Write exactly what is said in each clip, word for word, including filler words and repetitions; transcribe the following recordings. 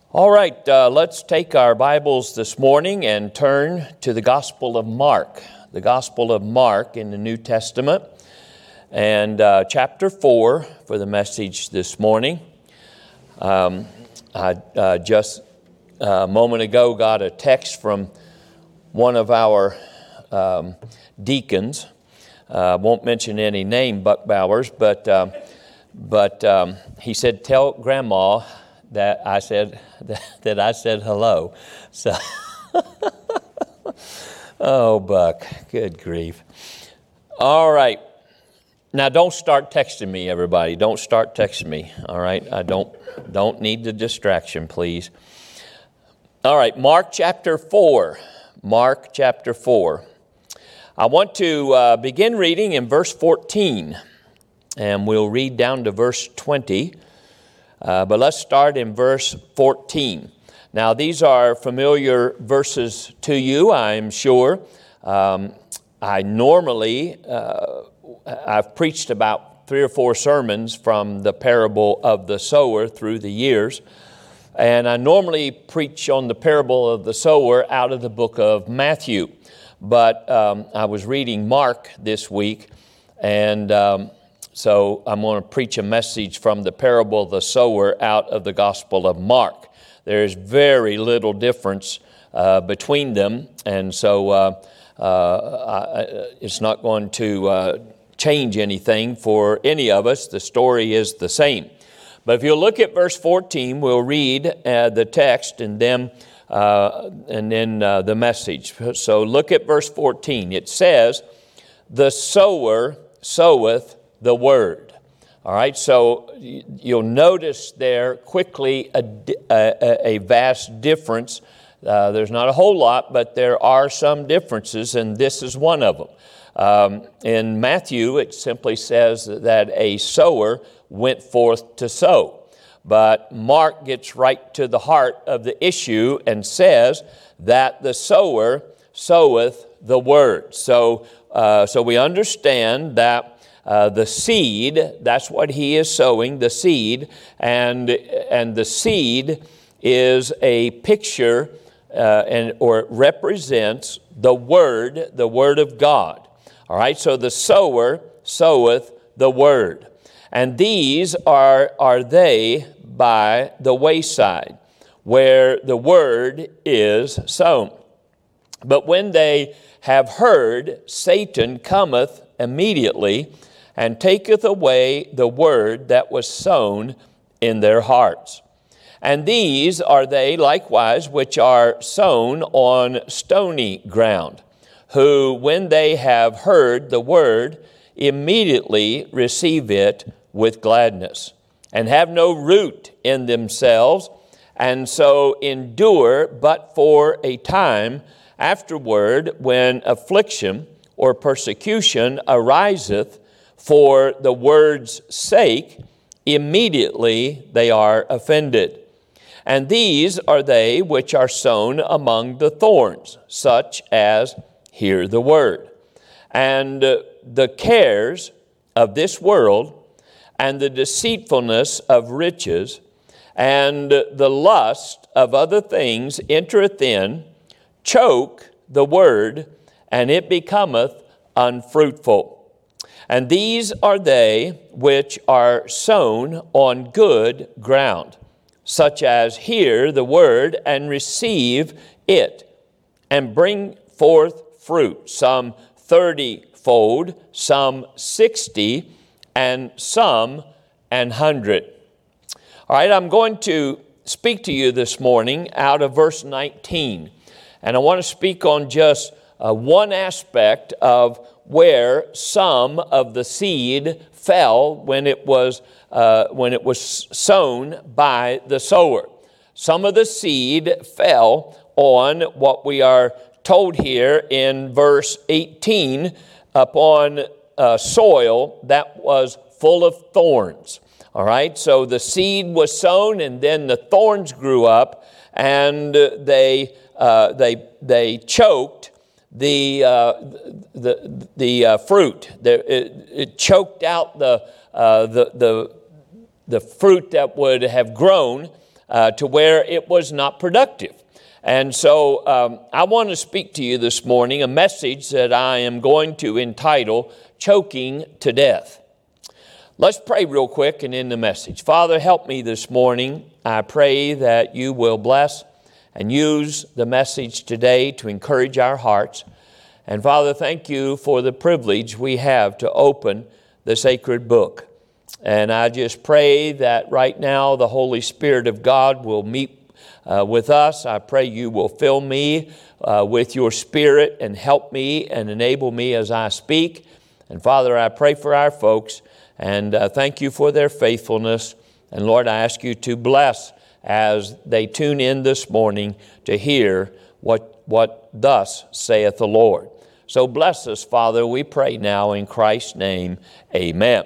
All right, uh, let's take our Bibles this morning and turn to the Gospel of Mark. The Gospel of Mark in the New Testament, and uh, chapter four for the message this morning. Um, I uh, just uh, a moment ago got a text from one of our um, deacons. I uh, won't mention any name, Buck Bowers, but um, but um, he said, "Tell Grandma that I said that, that I said hello." So, oh, Buck, good grief! All right, now don't start texting me, everybody. Don't start texting me. All right, I don't don't need the distraction, please. All right, Mark chapter four. Mark chapter four. I want to uh, begin reading in verse fourteen, and we'll read down to verse twenty. Uh, but let's start in verse fourteen. Now, these are familiar verses to you, I'm sure. Um, I normally, uh, I've preached about three or four sermons from the parable of the sower through the years. And I normally preach on the parable of the sower out of the book of Matthew. But um, I was reading Mark this week, and um, so I'm going to preach a message from the parable of the sower out of the Gospel of Mark. There's very little difference uh, between them, and so uh, uh, I, it's not going to uh, change anything for any of us. The story is the same. But if you look at verse fourteen, we'll read uh, the text and then uh, and then uh, the message. So look at verse fourteen. It says, "The sower soweth the word." All right, so you'll notice there quickly a, a, a vast difference. Uh, there's not a whole lot, but there are some differences, and this is one of them. Um, in Matthew, it simply says that a sower went forth to sow. But Mark gets right to the heart of the issue and says that the sower soweth the word. So, uh, so we understand that Uh, the seed, that's what he is sowing, the seed, and and the seed is a picture uh, and or it represents the word, the word of God. All right, so the sower soweth the word, and these are are they by the wayside, where the word is sown. But when they have heard, Satan cometh immediately, and taketh away the word that was sown in their hearts. And these are they likewise which are sown on stony ground, who, when they have heard the word, immediately receive it with gladness, and have no root in themselves, and so endure but for a time. Afterward, when affliction or persecution ariseth for the word's sake, immediately they are offended. And these are they which are sown among the thorns, such as hear the word, and the cares of this world, and the deceitfulness of riches, and the lust of other things entereth in, choke the word, and it becometh unfruitful. And these are they which are sown on good ground, such as hear the word and receive it, and bring forth fruit, some thirty-fold, some sixty, and some an hundred. All right, I'm going to speak to you this morning out of verse nineteen, and I want to speak on just uh, one aspect of where some of the seed fell when it was uh, when it was sown by the sower. Some of the seed fell on what we are told here in verse eighteen, upon uh, soil that was full of thorns. All right, so the seed was sown, and then the thorns grew up, and they uh, they they choked the uh, the the uh, fruit. The, it, it choked out the uh, the the the fruit that would have grown uh, to where it was not productive. And so um, I want to speak to you this morning a message that I am going to entitle Choking to Death. Let's pray real quick and end the message. Father, help me this morning. I pray that you will bless and use the message today to encourage our hearts. And Father, thank you for the privilege we have to open the sacred book. And I just pray that right now the Holy Spirit of God will meet Uh, with us. I pray you will fill me uh, with your Spirit and help me and enable me as I speak. And Father, I pray for our folks and uh, thank you for their faithfulness. And Lord, I ask you to bless as they tune in this morning to hear what, what thus saith the Lord. So bless us, Father, we pray now in Christ's name. Amen.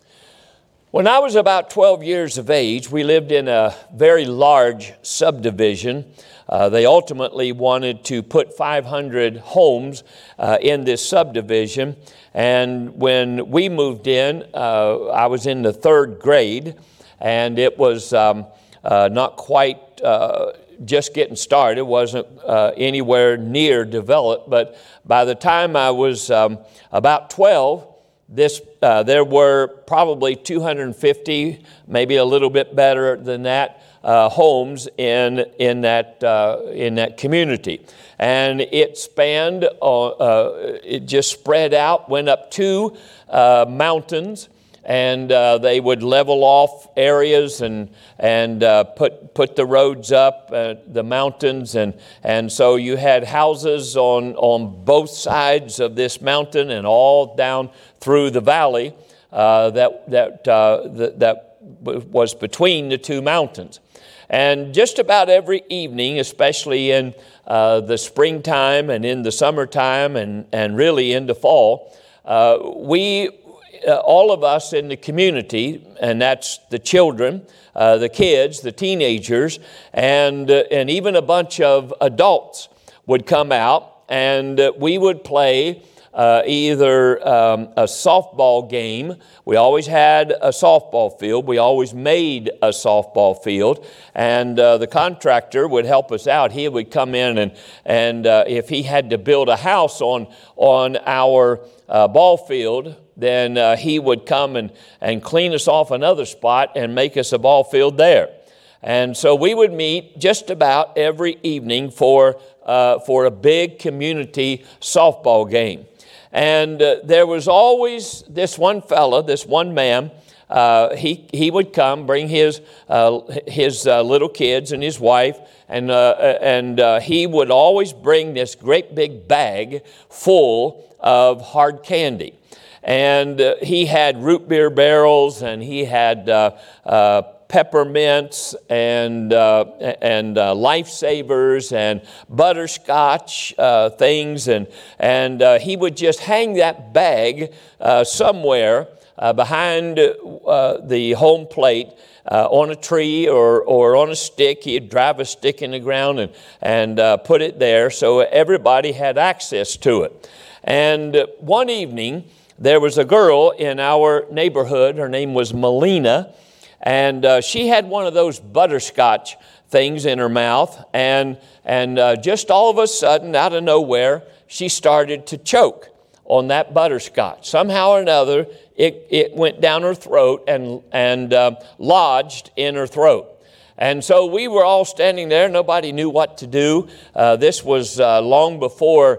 When I was about twelve years of age, we lived in a very large subdivision. Uh, they ultimately wanted to put five hundred homes uh, in this subdivision. And when we moved in, uh, I was in the third grade, and it was um, uh, not quite uh, just getting started. It wasn't uh, anywhere near developed. But by the time I was um, about twelve, This, uh, there were probably two hundred fifty, maybe a little bit better than that, uh, homes in in that uh, in that community, and it spanned. Uh, uh, it just spread out, went up two uh, mountains, and uh, they would level off areas and and uh, put put the roads up uh, the mountains, and and so you had houses on on both sides of this mountain and all down through the valley uh, that that uh, that, that was between the two mountains. And just about every evening, especially in uh, the springtime and in the summertime and and really into fall, uh, we uh, all of us in the community, and that's the children, uh, the kids, the teenagers, and uh, and even a bunch of adults would come out, and uh, we would play Uh, either um, a softball game. We always had a softball field. We always made a softball field, and uh, the contractor would help us out. He would come in, and and uh, if he had to build a house on on our uh, ball field, then uh, he would come and and clean us off another spot and make us a ball field there. And so we would meet just about every evening for uh, for a big community softball game. And uh, there was always this one fella, this one man. Uh, he he would come, bring his uh, his uh, little kids and his wife, and uh, and uh, he would always bring this great big bag full of hard candy. And uh, he had root beer barrels, and he had uh, uh, peppermints and uh, and uh, Lifesavers and butterscotch uh, things, and and uh, he would just hang that bag uh, somewhere uh, behind uh, the home plate uh, on a tree or or on a stick. He'd drive a stick in the ground and and uh, put it there so everybody had access to it. And uh, one evening there was a girl in our neighborhood. Her name was Melina. And uh, she had one of those butterscotch things in her mouth, and and uh, just all of a sudden, out of nowhere, she started to choke on that butterscotch. Somehow or another, it, it went down her throat and, and uh, lodged in her throat. And so we were all standing there. Nobody knew what to do. Uh, this was uh, long before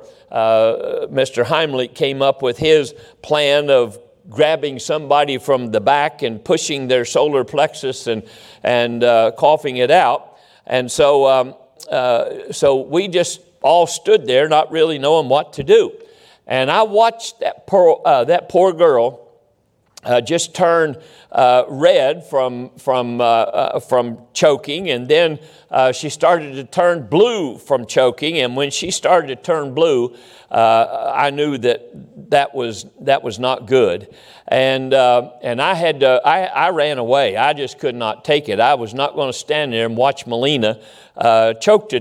uh, Mister Heimlich came up with his plan of grabbing somebody from the back and pushing their solar plexus and and uh, coughing it out. And so um, uh, so we just all stood there, not really knowing what to do. And I watched that poor uh, that poor girl uh, just turn uh, red from from uh, uh, from choking, and then uh, she started to turn blue from choking. And when she started to turn blue, uh, I knew that that was that was not good. And uh, and I had to, I, I ran away. I just could not take it. I was not going to stand there and watch Melina uh, choke to death.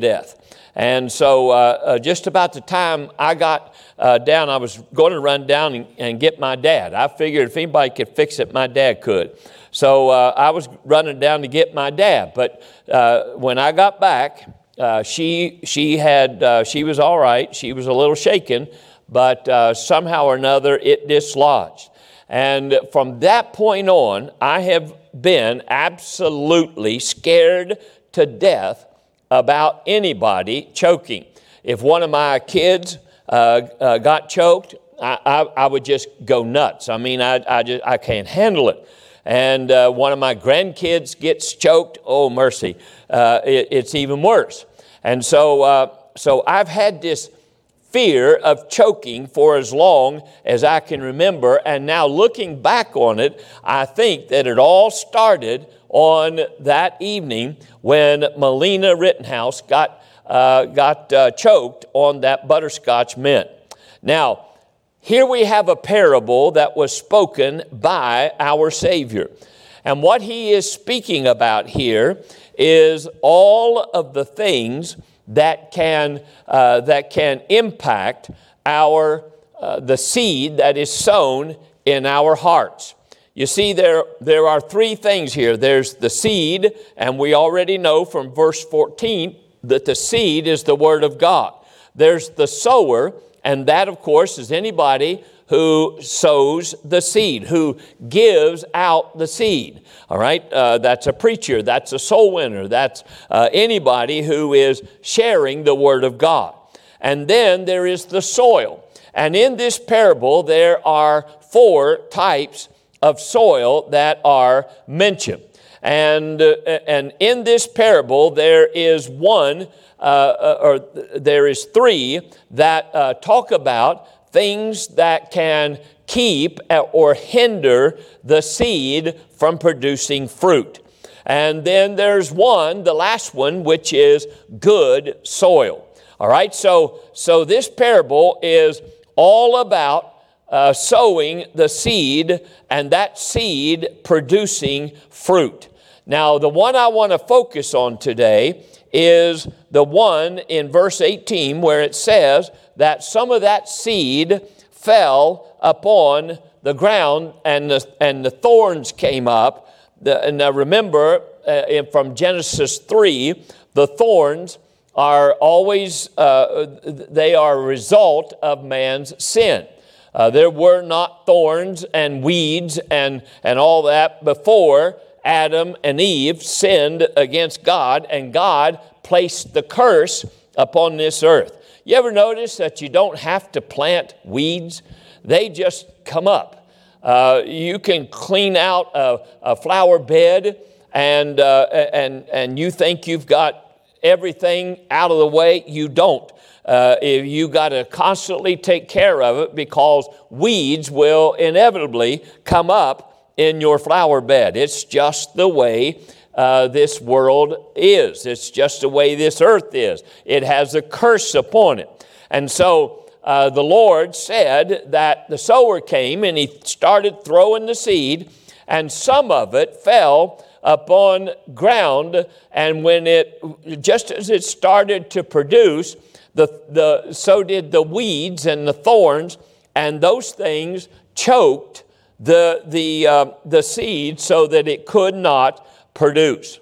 And so uh, uh, just about the time I got uh, down, I was going to run down and, and get my dad. I figured if anybody could fix it, my dad could. So uh, I was running down to get my dad. But uh, when I got back, uh, she she had uh, she was all right. She was a little shaken, but uh, somehow or another it dislodged. And from that point on, I have been absolutely scared to death about anybody choking. If one of my kids uh, uh, got choked, I, I, I would just go nuts. I mean, I, I, just, I can't handle it. And uh, one of my grandkids gets choked, oh mercy, uh, it, it's even worse. And so, uh, so I've had this fear of choking for as long as I can remember. And now looking back on it, I think that it all started on that evening when Melina Rittenhouse got, uh, got uh, choked on that butterscotch mint. Now, here we have a parable that was spoken by our Savior. And what he is speaking about here is all of the things that can uh, that can impact our uh, the seed that is sown in our hearts. You see, there there are three things here. There's the seed, and we already know from verse fourteen that the seed is the Word of God. There's the sower, and that, of course, is anybody who sows the seed, who gives out the seed. All right, uh, that's a preacher, that's a soul winner, that's uh, anybody who is sharing the Word of God. And then there is the soil. And in this parable, there are four types of soil that are mentioned. And, uh, and in this parable, there is one, uh, or there is three that uh, talk about things that can keep or hinder the seed from producing fruit. And then there's one, the last one, which is good soil. All right, so, so this parable is all about Uh, sowing the seed and that seed producing fruit. Now, the one I want to focus on today is the one in verse eighteen where it says that some of that seed fell upon the ground and the, and the thorns came up. The, and now remember uh, from Genesis three, the thorns are always, uh, they are a result of man's sin. Uh, there were not thorns and weeds and, and all that before Adam and Eve sinned against God, and God placed the curse upon this earth. You ever notice that you don't have to plant weeds? They just come up. Uh, you can clean out a, a flower bed and, uh, and, and you think you've got everything out of the way. You don't. Uh, if you got to constantly take care of it because weeds will inevitably come up in your flower bed. It's just the way uh, this world is. It's just the way this earth is. It has a curse upon it. And so uh, the Lord said that the sower came and he started throwing the seed, and some of it fell upon ground, and when it, just as it started to produce, The, the, so did the weeds and the thorns, and those things choked the, the, uh, the seed so that it could not produce.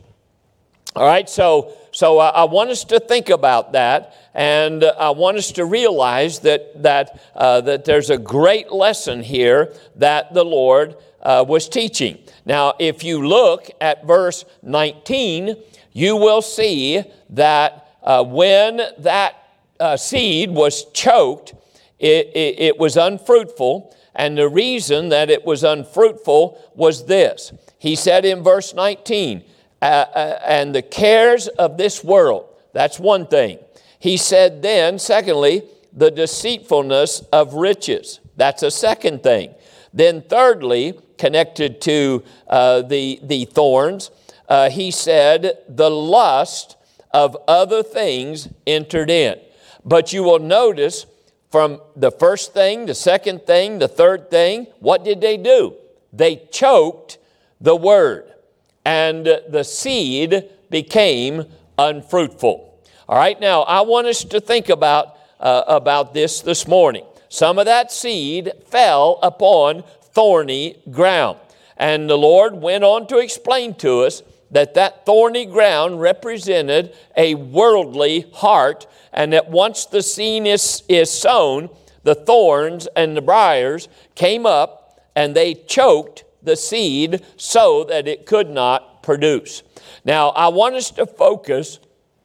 All right, so, so I, I want us to think about that, and I want us to realize that, that, uh, that there's a great lesson here that the Lord uh, was teaching. Now, if you look at verse nineteen, you will see that uh, when that Uh, seed was choked, it, it, it was unfruitful, and the reason that it was unfruitful was this. He said in verse nineteen, uh, uh, and the cares of this world, that's one thing. He said then, secondly, the deceitfulness of riches, that's a second thing. Then thirdly, connected to uh, the, the thorns, uh, he said the lust of other things entered in. But you will notice from the first thing, the second thing, the third thing, what did they do? They choked the word, and the seed became unfruitful. All right, now I want us to think about, uh, about this this morning. Some of that seed fell upon thorny ground. And the Lord went on to explain to us that that thorny ground represented a worldly heart, and that once the seed is, is sown, the thorns and the briars came up and they choked the seed so that it could not produce. Now, I want us to focus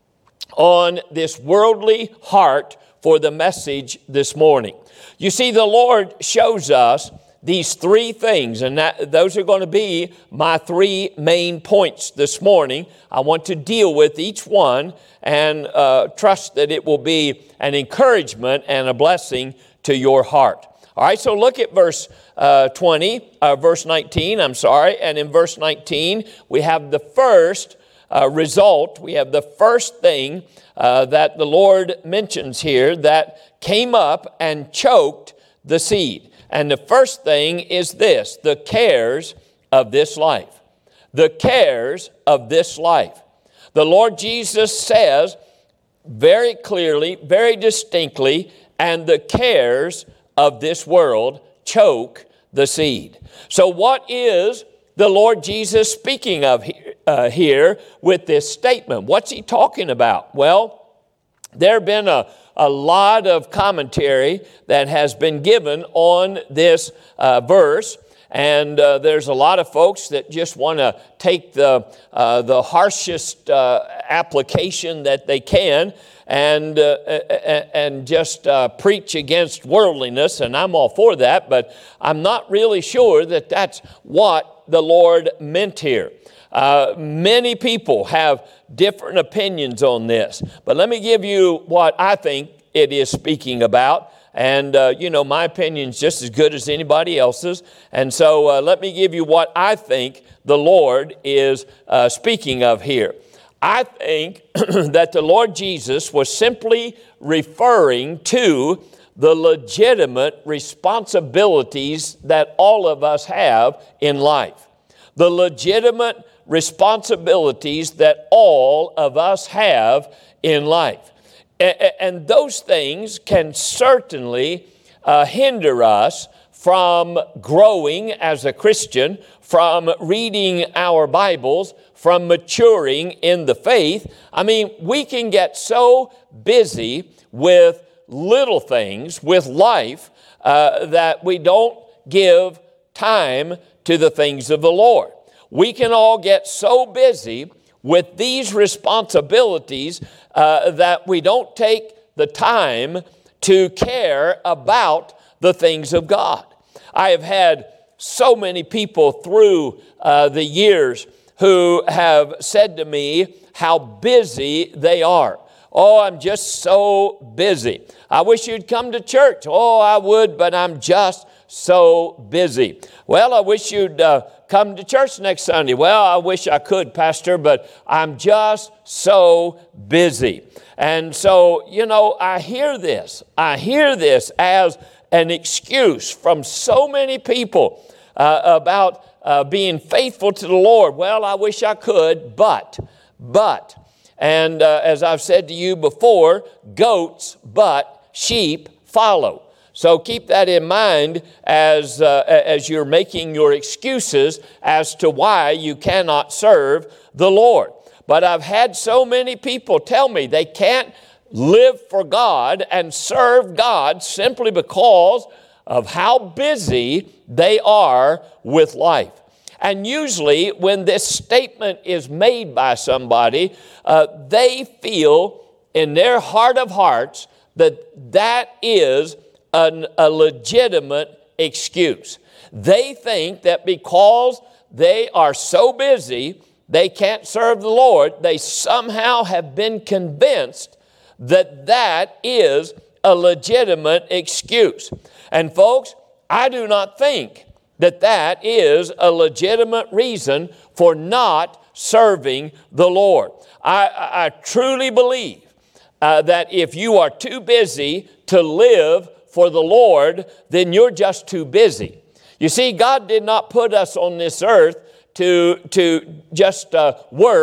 on this worldly heart for the message this morning. You see, the Lord shows us these three things, and that, those are going to be my three main points this morning. I want to deal with each one and uh, trust that it will be an encouragement and a blessing to your heart. All right, so look at verse uh, twenty, uh, verse nineteen, I'm sorry, and in verse nineteen, we have the first uh, result, we have the first thing uh, that the Lord mentions here that came up and choked the seed. And the first thing is this: the cares of this life. The cares of this life. The Lord Jesus says very clearly, very distinctly, and the cares of this world choke the seed. So what is the Lord Jesus speaking of here, uh, here with this statement? What's he talking about? Well, there have been a A lot of commentary that has been given on this uh, verse, and uh, there's a lot of folks that just want to take the uh, the harshest uh, application that they can and uh, and just uh, preach against worldliness, and I'm all for that, but I'm not really sure that that's what the Lord meant here. Uh, many people have different opinions on this, but let me give you what I think it is speaking about. And, uh, you know, my opinion is just as good as anybody else's. And so uh, let me give you what I think the Lord is uh, speaking of here. I think that the Lord Jesus was simply referring to the legitimate responsibilities that all of us have in life. The legitimate responsibilities that all of us have in life. And those things can certainly uh, hinder us from growing as a Christian, from reading our Bibles, from maturing in the faith. I mean, we can get so busy with little things, with life, uh, that we don't give time to the things of the Lord. We can all get so busy with these responsibilities uh, that we don't take the time to care about the things of God. I have had so many people through uh, the years who have said to me how busy they are. Oh, I'm just so busy. I wish you'd come to church. Oh, I would, but I'm just so busy. Well, I wish you'd uh, come to church next Sunday. Well, I wish I could, Pastor, but I'm just so busy. And so, you know, I hear this. I hear this as an excuse from so many people uh, about uh, being faithful to the Lord. Well, I wish I could, but, but. And uh, as I've said to you before, goats but sheep follow. So keep that in mind as uh, as you're making your excuses as to why you cannot serve the Lord. But I've had so many people tell me they can't live for God and serve God simply because of how busy they are with life. And usually when this statement is made by somebody, uh, they feel in their heart of hearts that that is an, a legitimate excuse. They think that because they are so busy, they can't serve the Lord, they somehow have been convinced that that is a legitimate excuse. And folks, I do not think that that is a legitimate reason for not serving the Lord. I, I truly believe uh, that if you are too busy to live for the Lord, then you're just too busy. You see, God did not put us on this earth to, to just uh, work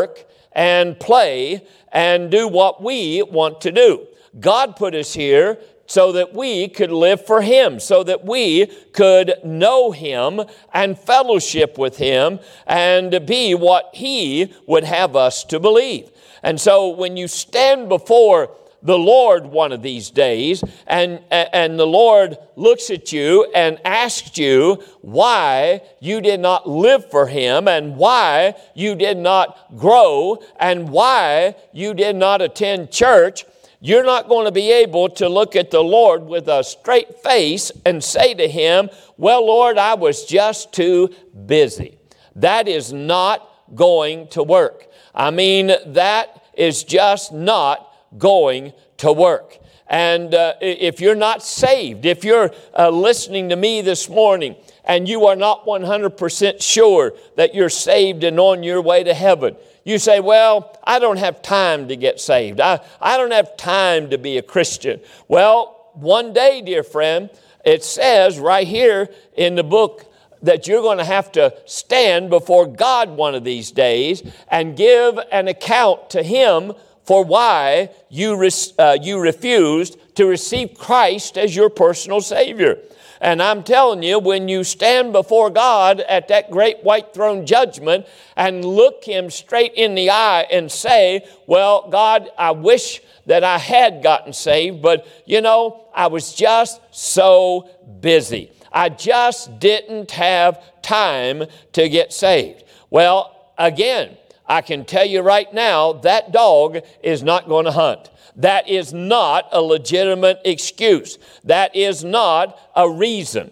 and play and do what we want to do. God put us here so that we could live for Him, so that we could know Him and fellowship with Him and be what He would have us to believe. And so when you stand before the Lord one of these days, and, and the Lord looks at you and asks you why you did not live for Him, and why you did not grow, and why you did not attend church, you're not going to be able to look at the Lord with a straight face and say to Him, well, Lord, I was just too busy. That is not going to work. I mean, that is just not going to work. And uh, if you're not saved, if you're uh, listening to me this morning and you are not one hundred percent sure that you're saved and on your way to heaven, you say, well, I don't have time to get saved. I, I don't have time to be a Christian. Well, one day, dear friend, it says right here in the book that you're going to have to stand before God one of these days and give an account to Him for why you, re- uh, you refused to receive Christ as your personal Savior. And I'm telling you, when you stand before God at that great white throne judgment and look Him straight in the eye and say, well, God, I wish that I had gotten saved, but, you know, I was just so busy. I just didn't have time to get saved. Well, again, I can tell you right now, that dog is not going to hunt. That is not a legitimate excuse. That is not a reason.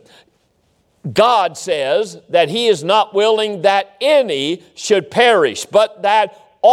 God says that He is not willing that any should perish, but that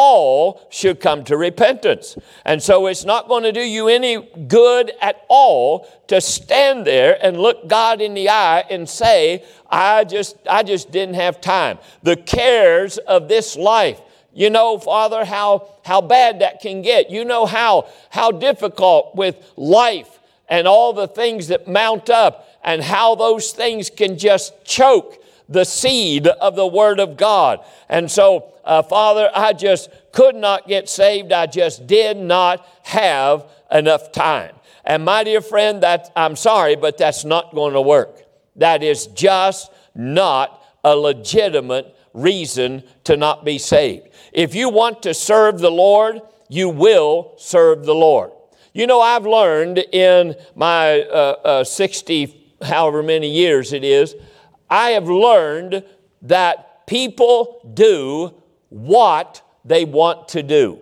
all should come to repentance. And so it's not going to do you any good at all to stand there and look God in the eye and say, I just, I just didn't have time. The cares of this life. You know, Father, how, how bad that can get. You know how, how difficult with life and all the things that mount up, and how those things can just choke the seed of the Word of God. And so, uh, Father, I just could not get saved. I just did not have enough time. And my dear friend, that I'm sorry, but that's not going to work. That is just not a legitimate reason to not be saved. If you want to serve the Lord, you will serve the Lord. You know, I've learned in my uh, uh, sixty, however many years it is, I have learned that people do what they want to do.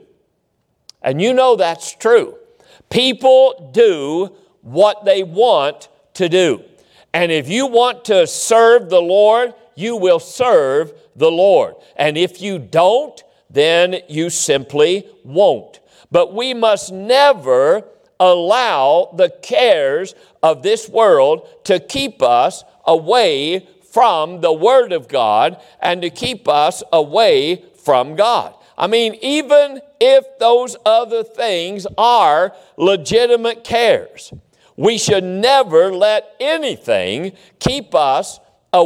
And you know that's true. People do what they want to do. And if you want to serve the Lord, you will serve the Lord. And if you don't, then you simply won't. But we must never allow the cares of this world to keep us away from the Word of God and to keep us away from God. I mean, even if those other things are legitimate cares, we should never let anything keep us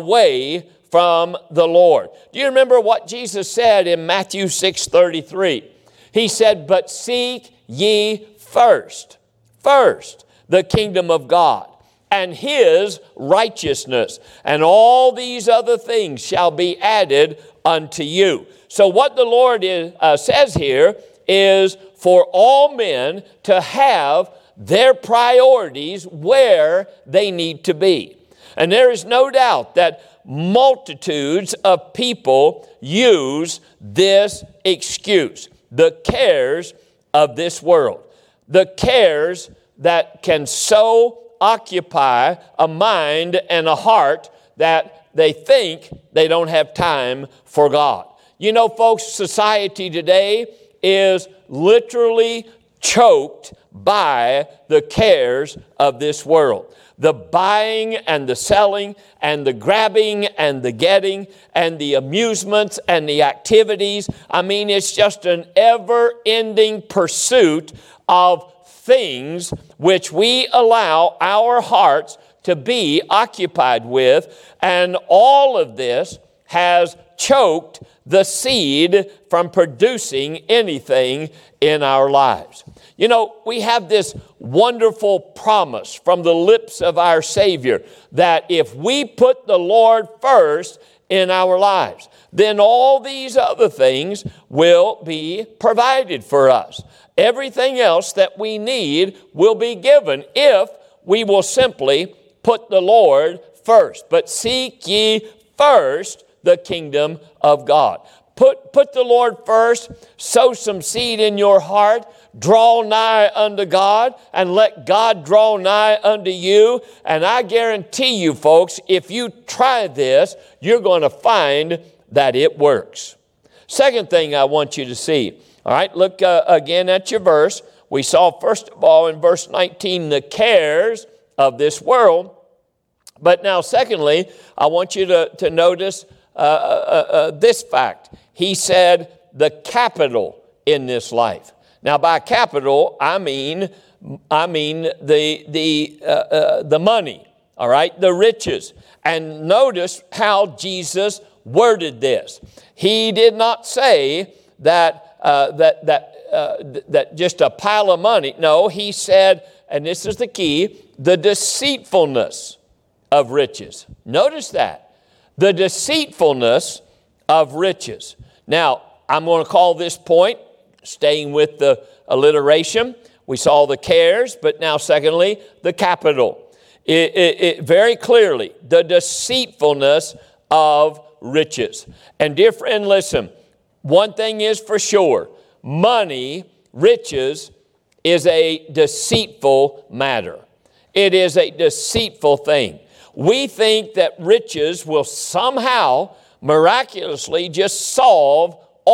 away from the Lord. Do you remember what Jesus said in Matthew six thirty-three? He said, but seek ye first, first, the kingdom of God and His righteousness, and all these other things shall be added unto you. So what the Lord is, uh, says here is for all men to have their priorities where they need to be. And there is no doubt that multitudes of people use this excuse, the cares of this world, the cares that can so occupy a mind and a heart that they think they don't have time for God. You know, folks, society today is literally choked by the cares of this world. The buying and the selling and the grabbing and the getting and the amusements and the activities. I mean, it's just an ever-ending pursuit of things which we allow our hearts to be occupied with. And all of this has choked the seed from producing anything in our lives. You know, we have this wonderful promise from the lips of our Savior that if we put the Lord first in our lives, then all these other things will be provided for us. Everything else that we need will be given if we will simply put the Lord first. But seek ye first the kingdom of God. Put, put the Lord first, sow some seed in your heart, draw nigh unto God, and let God draw nigh unto you. And I guarantee you, folks, if you try this, you're going to find that it works. Second thing I want you to see, all right, look uh, again at your verse. We saw, first of all, in verse nineteen, the cares of this world. But now, secondly, I want you to, to notice uh, uh, uh, this fact. He said the capital in this life. Now, by capital, I mean, I mean the the uh, uh, the money. All right, the riches. And notice how Jesus worded this. He did not say that uh, that that uh, that just a pile of money. No, he said, and this is the key: the deceitfulness of riches. Notice that. The deceitfulness of riches. Now, I'm going to call this point, staying with the alliteration, we saw the cares, but now secondly, the capital. It, it, it very clearly, the deceitfulness of riches. And dear friend, listen, one thing is for sure, money, riches, is a deceitful matter. It is a deceitful thing. We think that riches will somehow miraculously just solve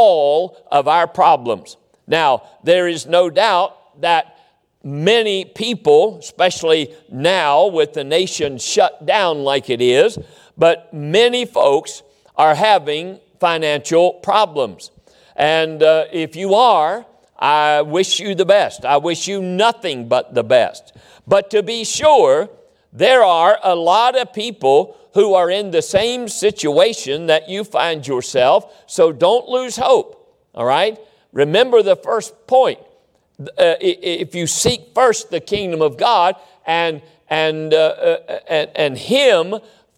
all of our problems. Now, there is no doubt that many people, especially now with the nation shut down like it is, but many folks are having financial problems. And uh, if you are, I wish you the best. I wish you nothing but the best. But to be sure, there are a lot of people who are in the same situation that you find yourself, so don't lose hope, all right? Remember the first point. Uh, if you seek first the kingdom of God and, and, uh, uh, and, and Him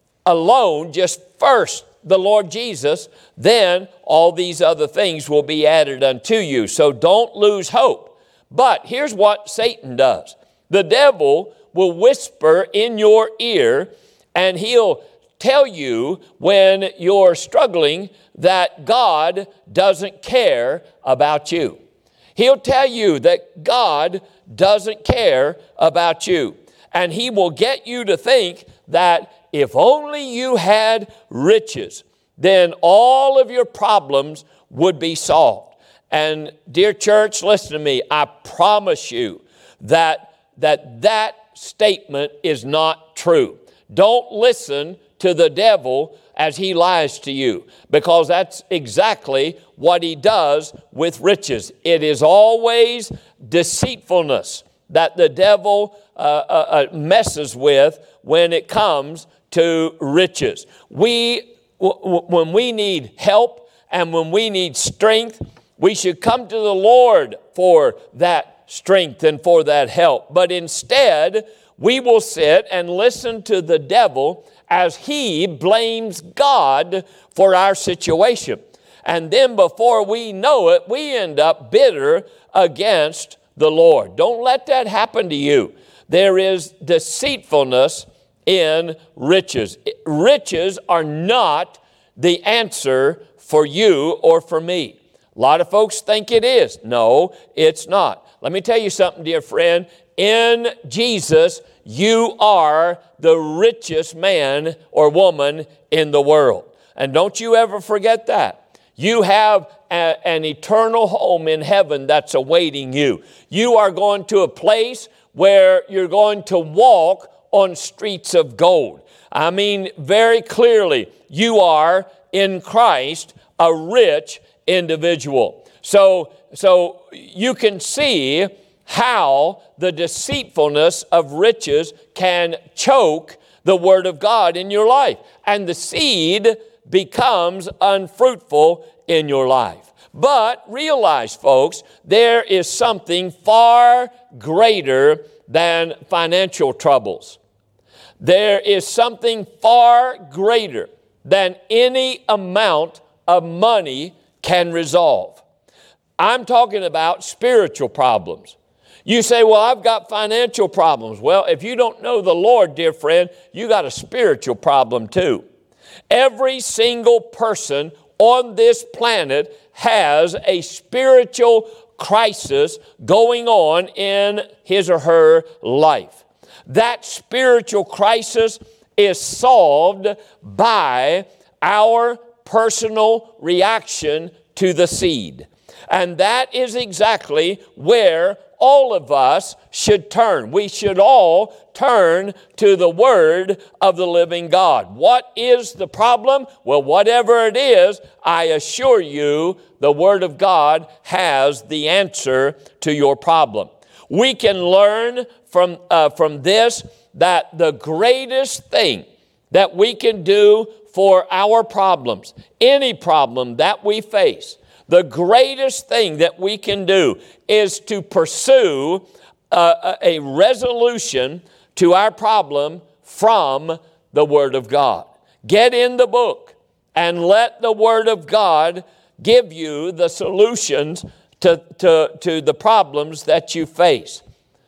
alone, just first the Lord Jesus, then all these other things will be added unto you. So don't lose hope. But here's what Satan does. The devil will whisper in your ear, and he'll tell you when you're struggling that God doesn't care about you. He'll tell you that God doesn't care about you. And he will get you to think that if only you had riches, then all of your problems would be solved. And dear church, listen to me. I promise you that that, that statement is not true. Don't listen to the devil as he lies to you, because that's exactly what he does with riches. It is always deceitfulness that the devil uh, uh, messes with when it comes to riches. We, w- w- when we need help and when we need strength, we should come to the Lord for that strength and for that help. But instead, we will sit and listen to the devil as he blames God for our situation. And then before we know it, we end up bitter against the Lord. Don't let that happen to you. There is deceitfulness in riches. Riches are not the answer for you or for me. A lot of folks think it is. No, it's not. Let me tell you something, dear friend. In Jesus, you are the richest man or woman in the world. And don't you ever forget that. You have a, an eternal home in heaven that's awaiting you. You are going to a place where you're going to walk on streets of gold. I mean, very clearly, you are in Christ a rich individual. So, so you can see how the deceitfulness of riches can choke the Word of God in your life. And the seed becomes unfruitful in your life. But realize, folks, there is something far greater than financial troubles. There is something far greater than any amount of money can resolve. I'm talking about spiritual problems. You say, well, I've got financial problems. Well, if you don't know the Lord, dear friend, you got a spiritual problem too. Every single person on this planet has a spiritual crisis going on in his or her life. That spiritual crisis is solved by our personal reaction to the seed. And that is exactly where all of us should turn. We should all turn to the Word of the living God. What is the problem? Well, whatever it is, I assure you the Word of God has the answer to your problem. We can learn from, uh, from this that the greatest thing that we can do for our problems, any problem that we face, the greatest thing that we can do is to pursue uh, a resolution to our problem from the Word of God. Get in the book and let the Word of God give you the solutions to, to, to the problems that you face.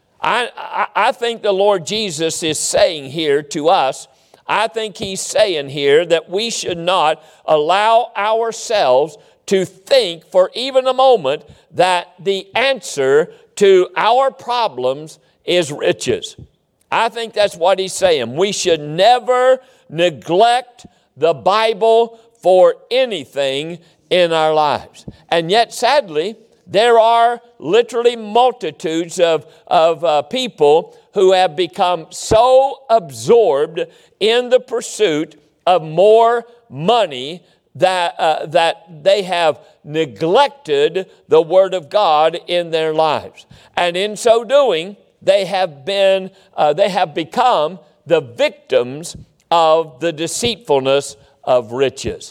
I, I, I think the Lord Jesus is saying here to us, I think He's saying here that we should not allow ourselves to think for even a moment that the answer to our problems is riches. I think that's what He's saying. We should never neglect the Bible for anything in our lives. And yet, sadly, there are literally multitudes of, of uh, people who have become so absorbed in the pursuit of more money that, uh, that they have neglected the Word of God in their lives. And in so doing, they have been, uh, they have become the victims of the deceitfulness of riches.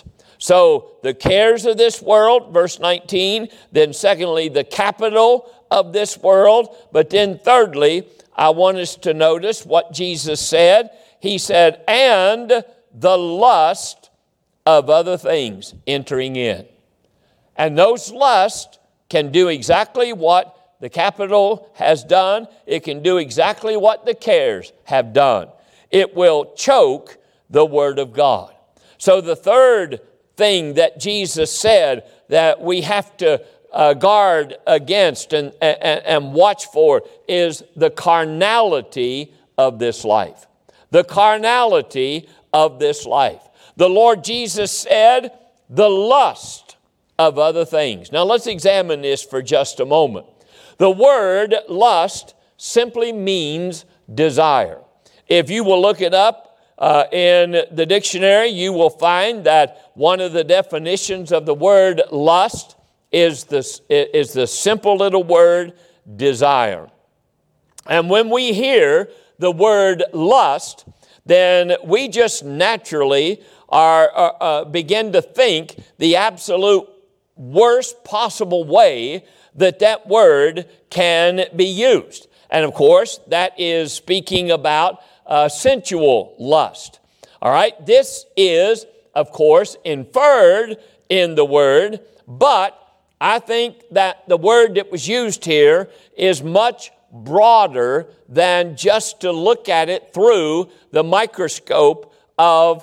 So the cares of this world, verse nineteen, then secondly, the capital of this world, but then thirdly, I want us to notice what Jesus said. He said, and the lust of other things entering in. And those lusts can do exactly what the capital has done. It can do exactly what the cares have done. It will choke the Word of God. So the third thing that Jesus said that we have to uh, guard against and, and, and watch for is the carnality of this life. The carnality of this life. The Lord Jesus said, the lust of other things. Now let's examine this for just a moment. The word lust simply means desire. If you will look it up uh, in the dictionary, you will find that one of the definitions of the word lust is the, is the simple little word desire. And when we hear the word lust, then we just naturally are, uh, uh, begin to think the absolute worst possible way that that word can be used. And of course, that is speaking about uh, sensual lust. All right, this is, of course, inferred in the word, but I think that the word that was used here is much broader than just to look at it through the microscope of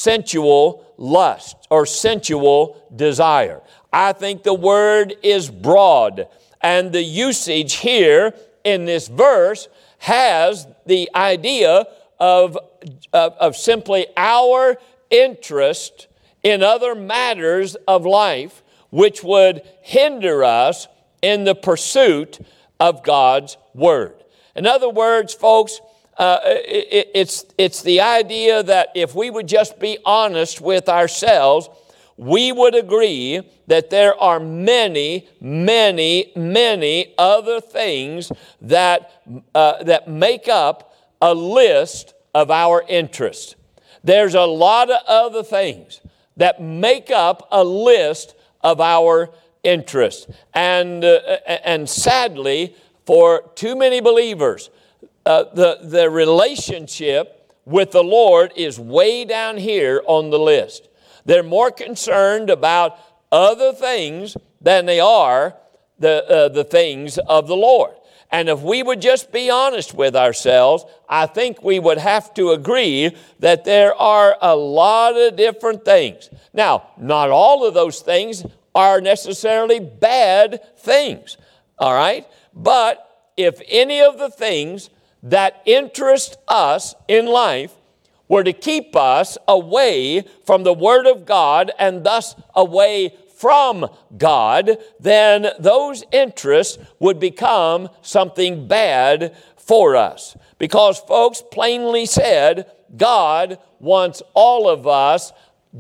sensual lust or sensual desire. I think the word is broad, and the usage here in this verse has the idea of, of, of simply our interest in other matters of life which would hinder us in the pursuit of God's Word. In other words, folks, uh, it, it's, it's the idea that if we would just be honest with ourselves, we would agree that there are many, many, many other things that, uh, that make up a list of our interests. There's a lot of other things that make up a list of our interests. And, uh, and sadly, for too many believers, uh, the, the relationship with the Lord is way down here on the list. They're more concerned about other things than they are the, uh, the things of the Lord. And if we would just be honest with ourselves, I think we would have to agree that there are a lot of different things. Now, not all of those things are necessarily bad things, all right? But if any of the things that interest us in life were to keep us away from the Word of God and thus away from God, then those interests would become something bad for us. Because, folks, plainly said, God wants all of us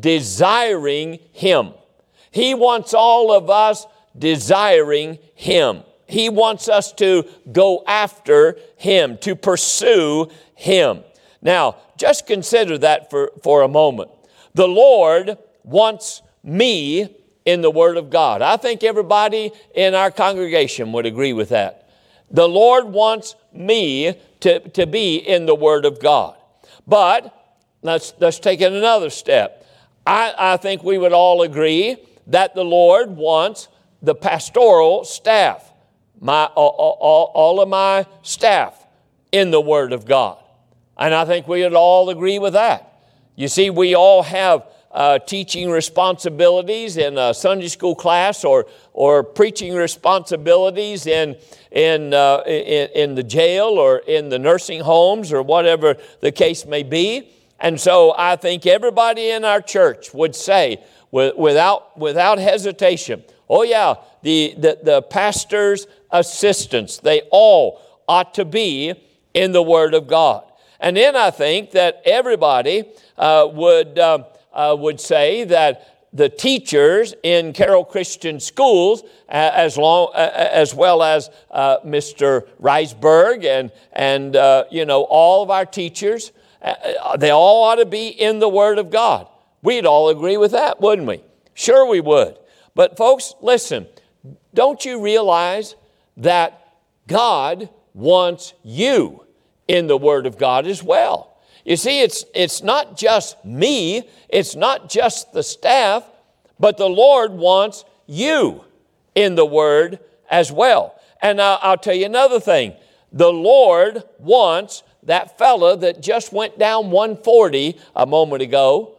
desiring Him. He wants all of us desiring Him. He wants us to go after Him, to pursue Him. Now, just consider that for, for a moment. The Lord wants me in the Word of God. I think everybody in our congregation would agree with that. The Lord wants me to, to be in the Word of God. But let's, let's take it another step. I, I think we would all agree that the Lord wants the pastoral staff, my, all, all, all of my staff in the Word of God. And I think we would all agree with that. You see, we all have uh, teaching responsibilities in a Sunday school class or or preaching responsibilities in in, uh, in in the jail or in the nursing homes or whatever the case may be. And so I think everybody in our church would say without without hesitation, oh yeah, the, the, the pastor's assistants, they all ought to be in the Word of God. And then I think that everybody uh, would, uh, uh, would say that the teachers in Carroll Christian Schools, uh, as, long, uh, as well as uh, Mister Reisberg and, and uh, you know, all of our teachers, uh, they all ought to be in the Word of God. We'd all agree with that, wouldn't we? Sure we would. But folks, listen, don't you realize that God wants you in the Word of God as well? You see, it's, it's not just me, it's not just the staff, but the Lord wants you in the Word as well. And I'll, I'll tell you another thing. The Lord wants that fella that just went down one forty a moment ago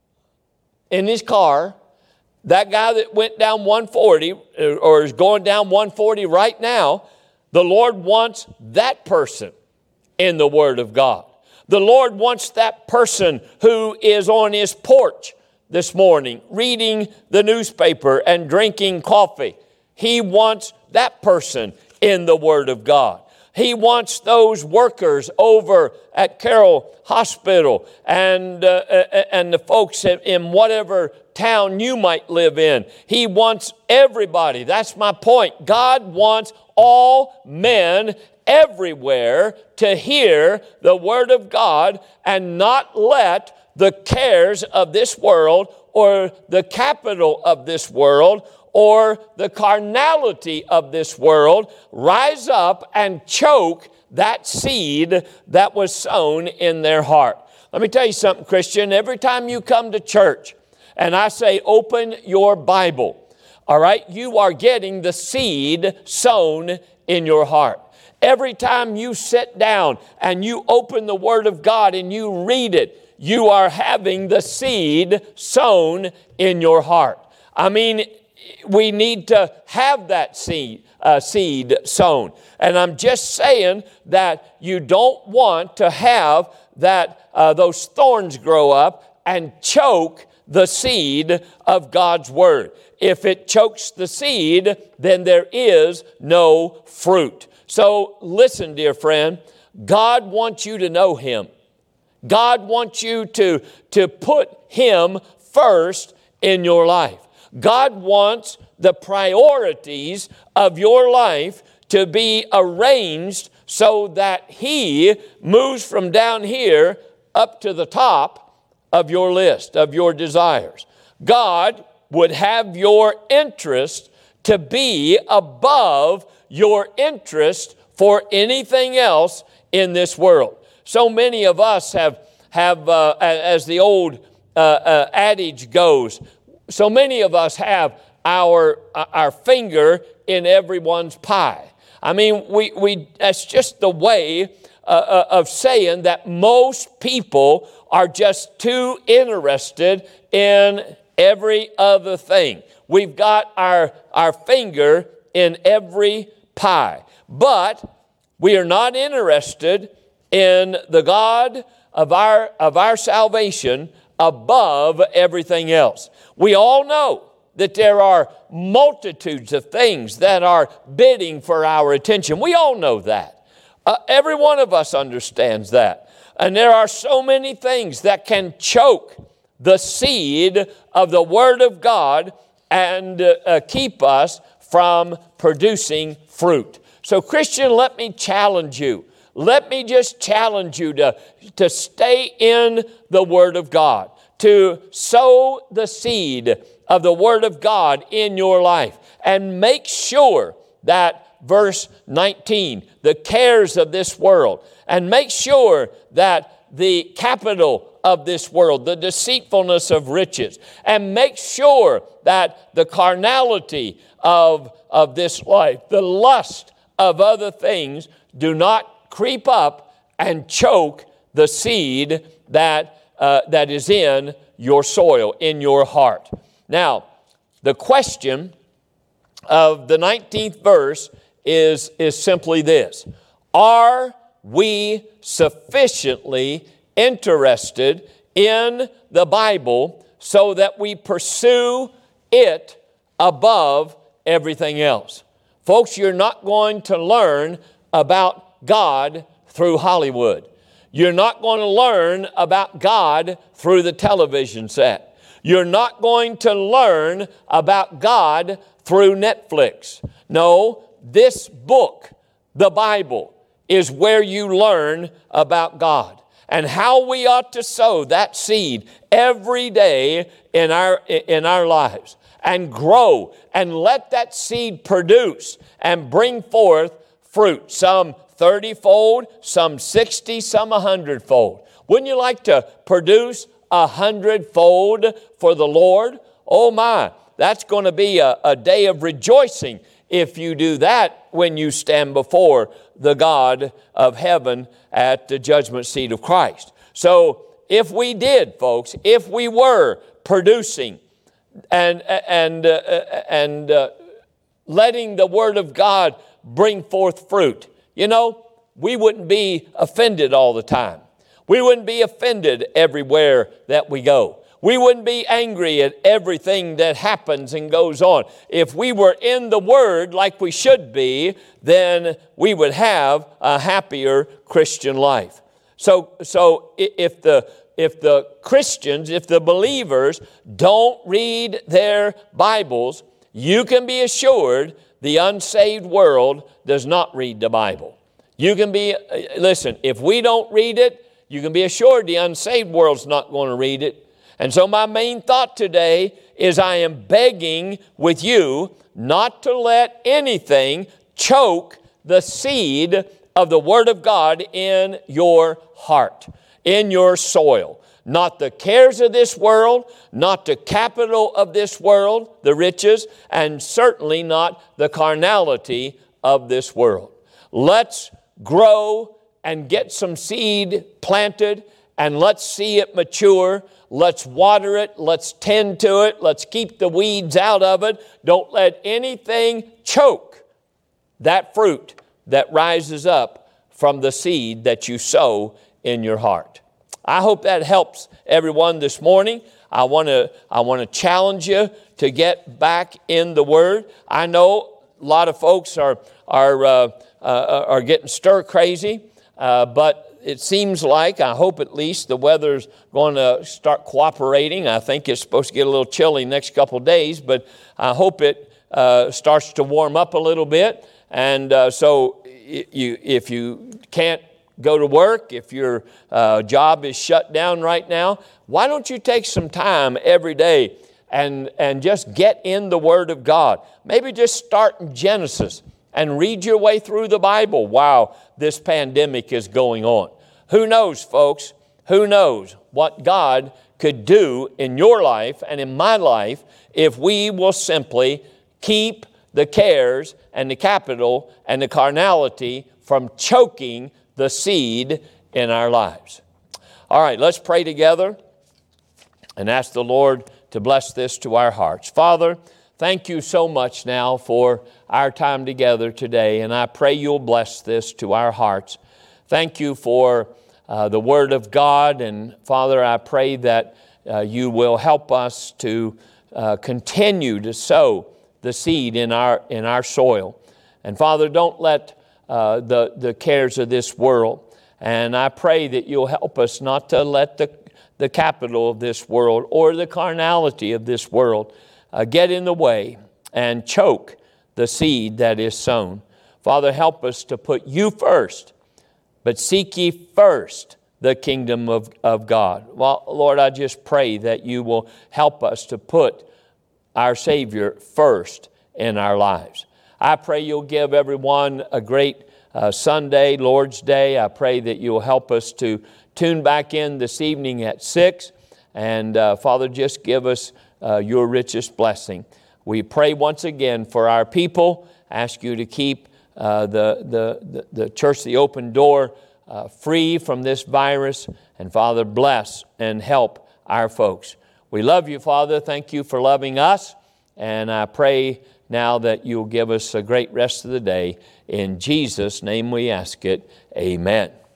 in his car, that guy that went down one forty or is going down one forty right now, the Lord wants that person in the Word of God. The Lord wants that person who is on his porch this morning reading the newspaper and drinking coffee. He wants that person in the Word of God. He wants those workers over at Carroll Hospital and, uh, and the folks in whatever town you might live in. He wants everybody. That's my point. God wants all men everywhere to hear the Word of God and not let the cares of this world or the capital of this world or the carnality of this world rise up and choke that seed that was sown in their heart. Let me tell you something, Christian. Every time you come to church and I say, open your Bible, all right, you are getting the seed sown in your heart. Every time you sit down and you open the Word of God and you read it, you are having the seed sown in your heart. I mean, we need to have that seed, uh, seed sown. And I'm just saying that you don't want to have that uh, those thorns grow up and choke the seed of God's Word. If it chokes the seed, then there is no fruit. So listen, dear friend, God wants you to know Him. God wants you to, to put Him first in your life. God wants the priorities of your life to be arranged so that He moves from down here up to the top of your list, of your desires. God would have your interest to be above your interest for anything else in this world. So many of us have, have uh, as the old uh, uh, adage goes, so many of us have our, our finger in everyone's pie. I mean, we, we that's just the way uh, of saying that most people are just too interested in every other thing. We've got our, our finger in every pie. But we are not interested in the God of our, of our salvation above everything else. We all know that there are multitudes of things that are bidding for our attention. We all know that. Uh, every one of us understands that. And there are so many things that can choke the seed of the Word of God and uh, uh, keep us from producing fruit. So, Christian, let me challenge you. Let me just challenge you to, to stay in the Word of God, to sow the seed of the Word of God in your life, and make sure that verse nineteen, the cares of this world, and make sure that the capital of this world, the deceitfulness of riches, and make sure that the carnality of, of this life, the lust of other things, do not creep up and choke the seed that, uh, that is in your soil, in your heart. Now, the question of the nineteenth verse is, is simply this: are we sufficiently interested in the Bible so that we pursue it above everything else? Folks, you're not going to learn about God through Hollywood. You're not going to learn about God through the television set. You're not going to learn about God through Netflix. No, this book, the Bible, is where you learn about God and how we ought to sow that seed every day in our, in our lives and grow and let that seed produce and bring forth fruit, some thirty-fold, some sixty, some a hundred-fold. Wouldn't you like to produce a hundred-fold for the Lord? Oh my, that's going to be a, a day of rejoicing if you do that when you stand before the God of heaven at the judgment seat of Christ. So if we did, folks, if we were producing and, and, uh, and uh, letting the Word of God bring forth fruit, you know, we wouldn't be offended all the time. We wouldn't be offended everywhere that we go. We wouldn't be angry at everything that happens and goes on. If we were in the Word like we should be, then we would have a happier Christian life. So, so if the if the Christians, if the believers don't read their Bibles, you can be assured the unsaved world does not read the Bible. You can be, listen, if we don't read it, you can be assured the unsaved world's not going to read it. And so my main thought today is I am begging with you not to let anything choke the seed of the Word of God in your heart, in your soil. Not the cares of this world, not the capital of this world, the riches, and certainly not the carnality of this world. Let's grow and get some seed planted, and let's see it mature. Let's water it. Let's tend to it. Let's keep the weeds out of it. Don't let anything choke that fruit that rises up from the seed that you sow in your heart. I hope that helps everyone this morning. I want to I want to challenge you to get back in the Word. I know a lot of folks are are uh, uh, are getting stir crazy, uh, but it seems like, I hope at least, the weather's going to start cooperating. I think it's supposed to get a little chilly next couple of days, but I hope it uh, starts to warm up a little bit. And uh, so you, if you can't go to work, if your uh, job is shut down right now, why don't you take some time every day and, and just get in the Word of God. Maybe just start in Genesis and read your way through the Bible while this pandemic is going on. Who knows, folks? Who knows what God could do in your life and in my life if we will simply keep the cares and the capital and the carnality from choking the seed in our lives. All right, let's pray together and ask the Lord to bless this to our hearts. Father, thank you so much now for our time together today, and I pray you'll bless this to our hearts. Thank you for uh, the Word of God, and Father, I pray that uh, you will help us to uh, continue to sow the seed in our in our soil. And Father, don't let uh, the, the cares of this world, and I pray that you'll help us not to let the, the capital of this world or the carnality of this world uh, get in the way and choke the seed that is sown. Father, help us to put you first, but seek ye first the kingdom of, of God. Well, Lord, I just pray that you will help us to put our Savior first in our lives. I pray you'll give everyone a great uh, Sunday, Lord's Day. I pray that you'll help us to tune back in this evening at six. And uh, Father, just give us uh, your richest blessing. We pray once again for our people. Ask you to keep uh, the, the, the, the Church, the Open Door, uh, free from this virus. And Father, bless and help our folks. We love you, Father. Thank you for loving us. And I pray now that you'll give us a great rest of the day. In Jesus' name we ask it. Amen.